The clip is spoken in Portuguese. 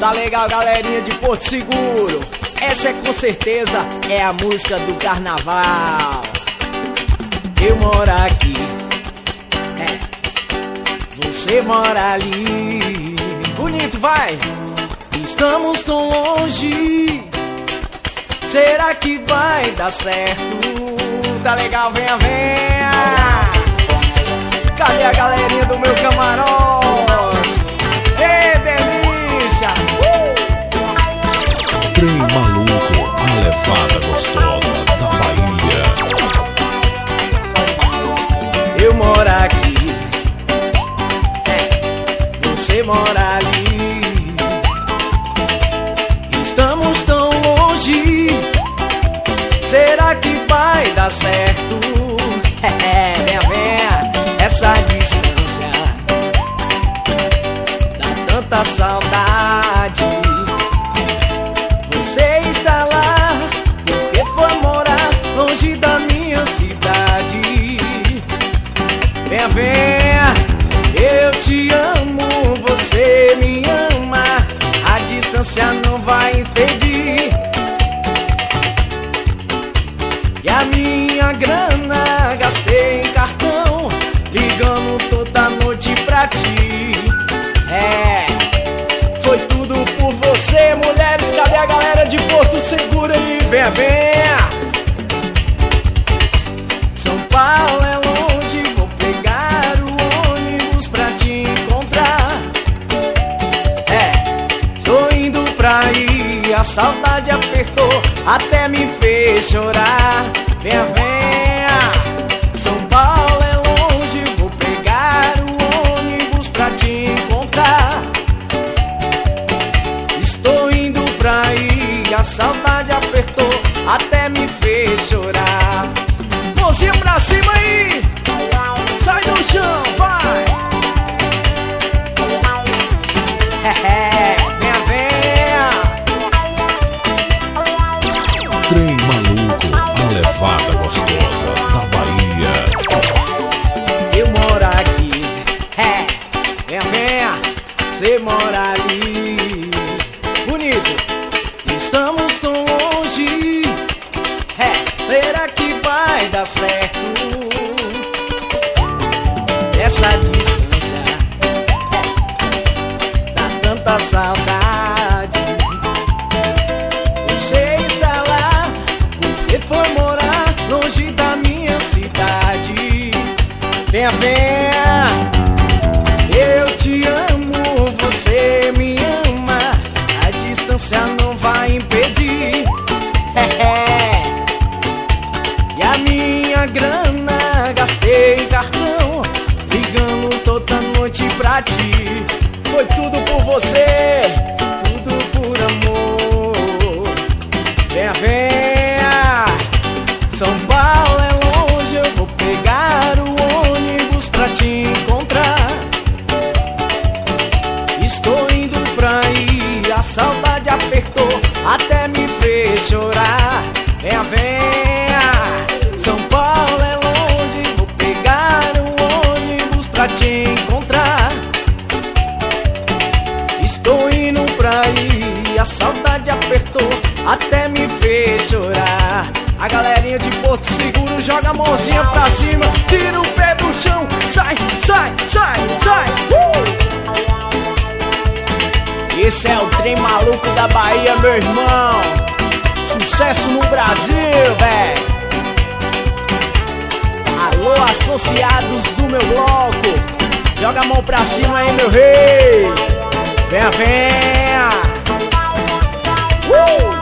Tá legal, galerinha de Porto Seguro. Essa é com certeza é a música do carnaval. Eu moro aqui, você mora ali. Bonito, vai! Estamos tão longe, será que vai dar certo? Tá legal, venha, venha. Cadê a galerinha do meu camarote? Ei, delícia! Trem maluco, a levada gostosa da Bahia. Eu moro aqui, você mora ali. Estamos tão longe, será que vai dar certo? Venha, venha, essa distância dá tanta saudade. Você está lá porque foi morar longe da minha cidade. Venha, venha, eu te amo, você me ama. A distância não vai impedir. E a minha grana gastei em cartão, ligando toda noite pra ti. Foi tudo por você, mulheres. Cadê a galera de Porto Seguro aí? Venha, venha. São Paulo é longe, vou pegar o ônibus pra te encontrar. Estou indo pra aí, a saudade apertou, até me fez chorar. Venha, venha. São Paulo é longe, vou pegar o ônibus pra te encontrar. Estou indo pra aí, a saudade apertou, até me fez chorar. Mãozinha pra cima aí, sai do chão, vai. Venha, venha. Trem maluco, a levada gostosa da Bahia. Eu moro aqui, venha, venha, você mora ali. Bonito, estamos tão longe, será que vai dar certo? Essa distância dá tanta saudade. Você está lá porque foi morar longe da minha cidade. Venha, venha, eu te amo, você me ama. A distância não vai impedir. E a minha grana gastei em cartão, ligando toda noite pra ti. Foi tudo por você, tudo por amor. Venha, venha. São Paulo é longe, eu vou pegar o ônibus pra te encontrar. Estou indo pra aí, a saudade apertou, até me fez chorar. Venha, venha. São Paulo é longe, vou pegar o ônibus pra te encontrar. Estou indo pra aí, a saudade apertou, até me fez chorar. A galerinha de Porto Seguro joga a mãozinha pra cima, tira o pé do chão, sai, sai, sai, sai. Esse é o trem maluco da Bahia, meu irmão. Sucesso no Brasil, véi. Alô, associados do meu bloco, joga a mão pra cima aí, meu rei. Venha, venha.